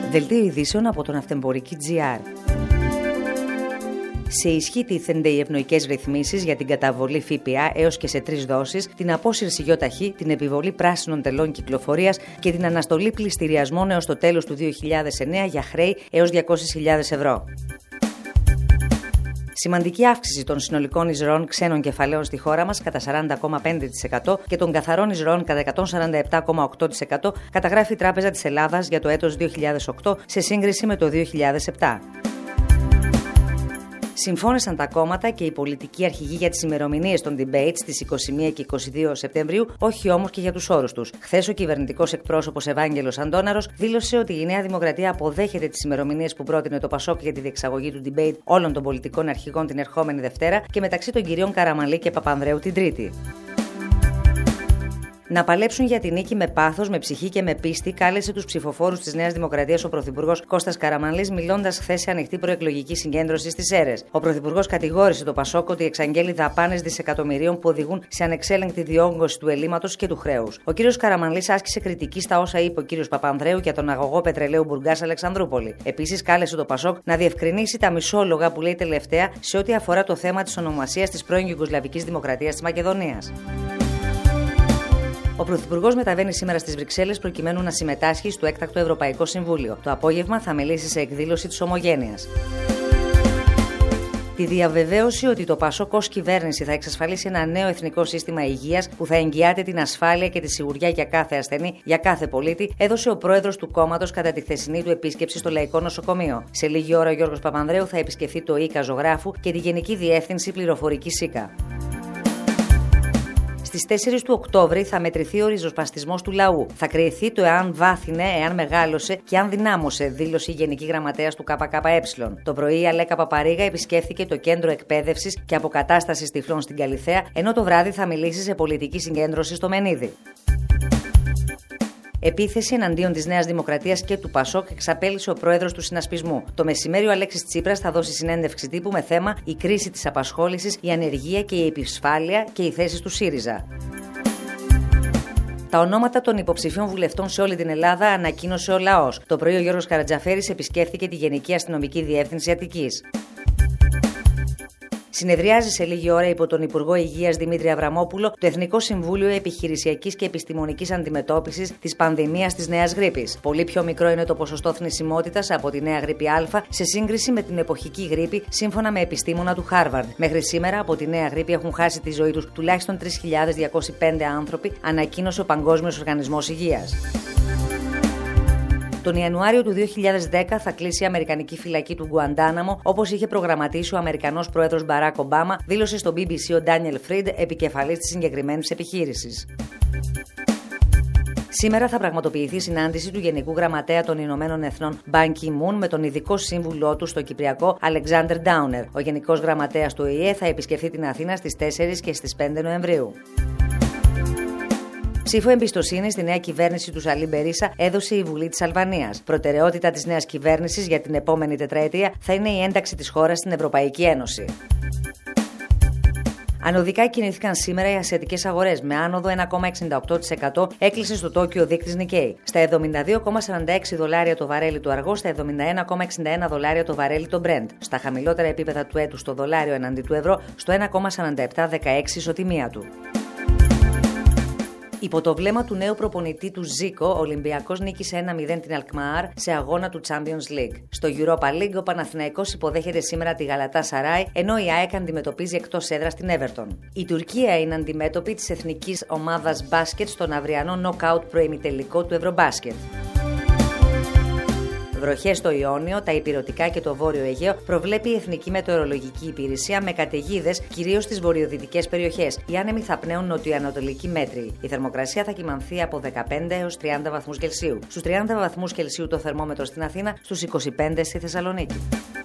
Δελτίο ειδήσεων από τον Ναυτεμπορική.gr. Σε ισχύ τίθενται οι ευνοϊκές ρυθμίσεις για την καταβολή ΦΠΑ έως και σε 3 δόσεις, την απόσυρση ΙΟΤΑΧΗ, την επιβολή πράσινων τελών κυκλοφορίας και την αναστολή πληστηριασμών έως το τέλος του 2009 για χρέη έως 200.000 ευρώ. Σημαντική αύξηση των συνολικών εισρώων ξένων κεφαλαίων στη χώρα μας κατά 40,5% και των καθαρών εισρώων κατά 147,8% καταγράφει η Τράπεζα της Ελλάδας για το έτος 2008 σε σύγκριση με το 2007. Συμφώνησαν τα κόμματα και οι πολιτικοί αρχηγοί για τις ημερομηνίες των debates στις 21 και 22 Σεπτεμβρίου, όχι όμως και για τους όρους τους. Χθες ο κυβερνητικός εκπρόσωπος Ευάγγελος Αντώναρος δήλωσε ότι η Νέα Δημοκρατία αποδέχεται τις ημερομηνίες που πρότεινε το ΠΑΣΟΚ για τη διεξαγωγή του debate όλων των πολιτικών αρχηγών την ερχόμενη Δευτέρα και μεταξύ των κυρίων Καραμανλή και Παπανδρέου την Τρίτη. Να παλέψουν για την νίκη με πάθος, με ψυχή και με πίστη, κάλεσε τους ψηφοφόρους της Νέας Δημοκρατίας ο Πρωθυπουργός Κώστας Καραμανλής, μιλώντας χθες σε ανοιχτή προεκλογική συγκέντρωση στις Σέρρες. Ο Πρωθυπουργός κατηγόρησε το ΠΑΣΟΚ ότι εξαγγέλει δαπάνες δισεκατομμυρίων που οδηγούν σε ανεξέλεγκτη διόγκωση του ελλείμματος και του χρέους. Ο κ. Καραμανλής άσκησε κριτική στα όσα είπε ο κ. Παπανδρέου για τον αγωγό πετρελαίου Μπουργκάς Αλεξανδρούπολη. Επίσης, κάλεσε το ΠΑΣΟΚ να διευκρινίσει τα μισόλογα που λέει τελευταία σε ό,τι αφορά το θέμα της ονομασίας της πρώην Ιουγκοσλαβικής Δημοκρατίας της Μακεδονίας. Ο Πρωθυπουργός μεταβαίνει σήμερα στις Βρυξέλλες προκειμένου να συμμετάσχει στο έκτακτο Ευρωπαϊκό Συμβούλιο. Το απόγευμα θα μιλήσει σε εκδήλωση της Ομογένειας. Τη διαβεβαίωση ότι το ΠΑΣΟΚ ως κυβέρνηση θα εξασφαλίσει ένα νέο εθνικό σύστημα υγείας που θα εγγυάται την ασφάλεια και τη σιγουριά για κάθε ασθενή, για κάθε πολίτη, έδωσε ο πρόεδρος του κόμματος κατά τη χθεσινή του επίσκεψη στο Λαϊκό Νοσοκομείο. Σε λίγη ώρα ο Γιώργος Παπανδρέου θα επισκεφθεί το ΙΚΑ Ζωγράφου και τη Γενική Διεύθυνση Πληροφορικής ΙΚΑ. Στις 4 του Οκτώβρη θα μετρηθεί ο ριζοσπαστισμός του λαού. Θα κρυθεί το εάν βάθινε, εάν μεγάλωσε και αν δυνάμωσε, δήλωσε η Γενική Γραμματέας του ΚΚΕ. Το πρωί η Αλέκα Παπαρίγα επισκέφθηκε το Κέντρο Εκπαίδευσης και Αποκατάστασης Τυφλών στην Καλιθέα, ενώ το βράδυ θα μιλήσει σε πολιτική συγκέντρωση στο Μενίδη. Επίθεση εναντίον της Νέας Δημοκρατίας και του ΠΑΣΟΚ εξαπέλυσε ο πρόεδρος του συνασπισμού. Το μεσημέρι ο Αλέξης Τσίπρας θα δώσει συνέντευξη τύπου με θέμα η κρίση της απασχόλησης, η ανεργία και η επισφάλεια και οι θέσεις του ΣΥΡΙΖΑ. Τα ονόματα των υποψηφίων βουλευτών σε όλη την Ελλάδα ανακοίνωσε ο λαός. Το πρωί ο Γιώργος Καρατζαφέρης επισκέφθηκε τη Γενική Αστυνομική Διεύθυνση Αττικής. Συνεδριάζει σε λίγη ώρα υπό τον Υπουργό Υγείας Δημήτρη Αβραμόπουλο το Εθνικό Συμβούλιο Επιχειρησιακής και Επιστημονικής Αντιμετώπισης της πανδημίας της νέας γρίπης. Πολύ πιο μικρό είναι το ποσοστό θνησιμότητας από τη νέα γρίπη Α σε σύγκριση με την εποχική γρίπη, σύμφωνα με επιστήμονα του Χάρβαρντ. Μέχρι σήμερα από τη νέα γρίπη έχουν χάσει τη ζωή τους τουλάχιστον 3.205 άνθρωποι, ανακοίνωσε ο Παγκόσμιος Οργανισμός Υγείας. Τον Ιανουάριο του 2010 θα κλείσει η Αμερικανική φυλακή του Γκουαντάναμο, όπως είχε προγραμματίσει ο Αμερικανός πρόεδρος Μπαράκ Ομπάμα, δήλωσε στο BBC ο Ντάνιελ Φριντ, επικεφαλής της συγκεκριμένης επιχείρησης. Σήμερα θα πραγματοποιηθεί συνάντηση του Γενικού Γραμματέα των Ηνωμένων Εθνών Μπαν Κι Μουν με τον ειδικό σύμβουλό του στο Κυπριακό Αλεξάνδερ Ντάουνερ. Ο Γενικός Γραμματέας του ΟΗΕ θα επισκεφθεί την Αθήνα στις 4 και στις 5 Νοεμβρίου. Ψήφο εμπιστοσύνη στη νέα κυβέρνηση του Σαλή Μπερίσα έδωσε η Βουλή της Αλβανίας. Προτεραιότητα της νέας κυβέρνησης για την επόμενη τετραετία θα είναι η ένταξη της χώρας στην Ευρωπαϊκή Ένωση. Ανωδικά κινήθηκαν σήμερα οι ασιατικές αγορές με άνοδο 1,68%, έκλεισε στο Τόκιο ο δείκτης Nikkei. Στα 72,46 δολάρια το βαρέλι του αργό, στα 71,61 δολάρια το βαρέλι το Brent. Στα χαμηλότερα επίπεδα του έτους το δολάριο εναντί του ευρώ, στο 1,4716 ισοτιμία του. Υπό το βλέμμα του νέου προπονητή του Ζίκο, ο Ολυμπιακός νίκησε 1-0 την Αλκμαάρ σε αγώνα του Champions League. Στο Europa League, ο Παναθηναϊκός υποδέχεται σήμερα τη Γαλατάσαράι, ενώ η ΑΕΚ αντιμετωπίζει εκτός έδρας την Everton. Η Τουρκία είναι αντιμέτωπη της εθνικής ομάδας μπάσκετ στον αυριανό νοκάουτ προημιτελικό του Ευρωμπάσκετ. Βροχές στο Ιόνιο, τα Ηπειρωτικά και το Βόρειο Αιγαίο προβλέπει η Εθνική Μετεωρολογική Υπηρεσία με καταιγίδες κυρίως στις βορειοδυτικές περιοχές. Οι άνεμοι θα πνέουν νοτιοανατολική μέτρη. Η θερμοκρασία θα κυμανθεί από 15 έως 30 βαθμούς Κελσίου. Στους 30 βαθμούς Κελσίου το θερμόμετρο στην Αθήνα, στους 25 στη Θεσσαλονίκη.